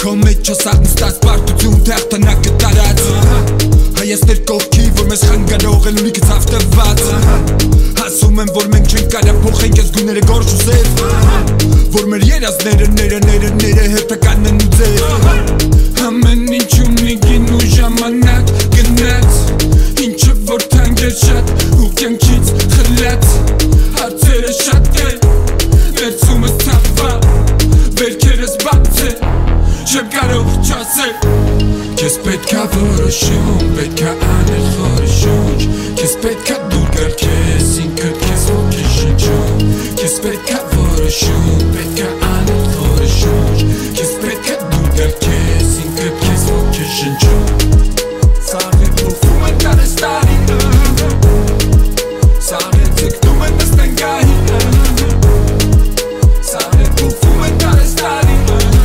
Komit čo սաղնստած պարտություն թեղտանակ կտարած Հայաստեր կողքի, որ մեզ խան կարող են ունի կծավ տված Հասում եմ, որ մենք չենք կարա փոխենք ես գուները գորշ ու զև Որ մեր երազները հետական են ու ձև Ամեն ինչ ունի գին ու ժամանակ գնաց Ինչը որ թանկ էր շատ ու կյանքից խլած Հարցերը շատ է, ներցումս թավա Վերքերս բաց է, չեմ կարող չասել Քեզ պետքա որոշում, պետքա անել խորը շունչ Քեզ պետքա դուր գալ քեզ, ինքդ քեզ ոգի շնչում Քեզ պետքա որոշում, պետքա անել խորը շունչ Քեզ պետքա դուր գալ քեզ, ինքդ քեզ ոգի շնչում Սաղ է փոխում են կարեստարի Սաղ է ձգնում են նստենգահի Սաղ է փոխում են կարեստարի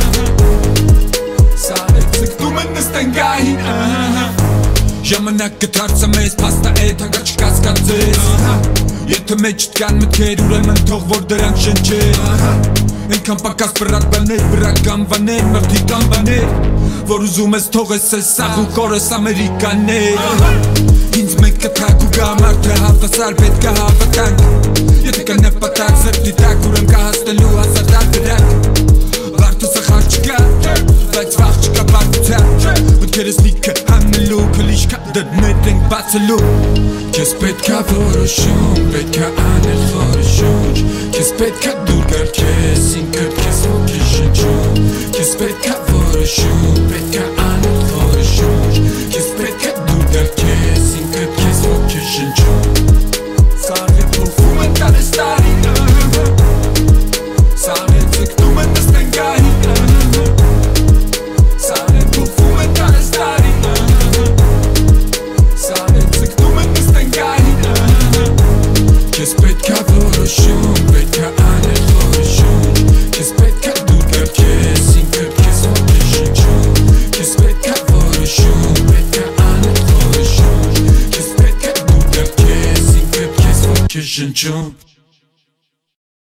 Սաղ է ձգնում են նստենգահի Ժամանակը դարձա մեզ, պաստա է, թանգա չկասկածես Եթե մեջ չկան մտքեր, ուրեմն թող որ դրանք շնչեր Ենքան պակաս բրատ բաներ, բրական բաներ, մղթիկ անբաներ Որ ուզում ես թող ես ես սաղ ու կորես ամերիկաներ Ինձ մենք կթակ ու գամար թե հավասար պետք է հավատանք Եթե կա նպատակ զրտի տակ, ուրեմ կա հասնելու հազարդար դրանք Վարդը սխար չկա, բայց վաղ չկա բարձության Մտքերս լիքը հանելու, կլիշկա դրներ ենք բացելու Քեզ պետքա որոշում, պետքա անել խորը շունչ Քեզ պետքա դուր գալ քեզ, ինքդ քեզ ոգի շնչում Քեզ պետքա որոշում, պետքա անել խորը շունչ Քեզ պետքա դուր գալ քեզ, ինքդ քեզ ոգի շնչում Սաղ է փոխում են կարեստարի Սաղ է ձգնում են նստենգահի Սաղ է փոխում են կարեստարի Սաղ է ձգնում են նստենգահի Քեզ պետքա որոշում, պետքա անել խորը շունչ Քեզ պետքա դուր գալ քեզ, ինքդ քեզ ոգի շնչում Քեզ պետքա որոշում, պետքա անել խորը շունչ Քեզ պետքա դուր գալ քեզ, ինքդ քեզ ոգի շնչում